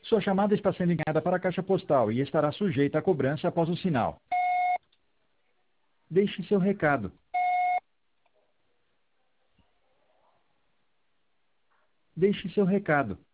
Sua chamada está sendo enviada para a caixa postal e estará sujeita a cobrança após o sinal. Deixe seu recado. Deixe seu recado.